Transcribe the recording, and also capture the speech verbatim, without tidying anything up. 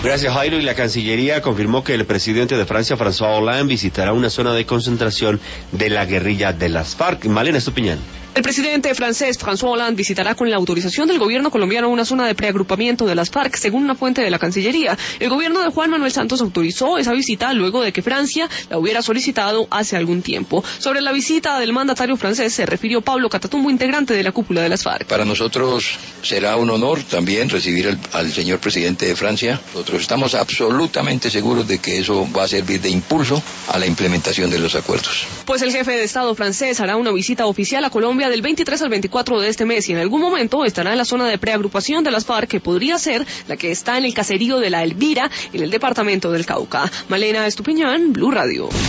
Gracias, Jairo. Y la Cancillería confirmó que el presidente de Francia, François Hollande, visitará una zona de concentración de la guerrilla de las FARC. Malena Estupiñán. El presidente francés François Hollande visitará con la autorización del gobierno colombiano una zona de preagrupamiento de las FARC, según una fuente de la Cancillería. El gobierno de Juan Manuel Santos autorizó esa visita luego de que Francia la hubiera solicitado hace algún tiempo. Sobre la visita del mandatario francés se refirió Pablo Catatumbo, integrante de la cúpula de las FARC. Para nosotros será un honor también recibir al, al señor presidente de Francia. Nosotros estamos absolutamente seguros de que eso va a servir de impulso a la implementación de los acuerdos. Pues el jefe de Estado francés hará una visita oficial a Colombia del veintitrés al veinticuatro de este mes y en algún momento estará en la zona de preagrupación de las FARC, que podría ser la que está en el caserío de La Elvira, en el departamento del Cauca. Malena Estupiñán, Blue Radio.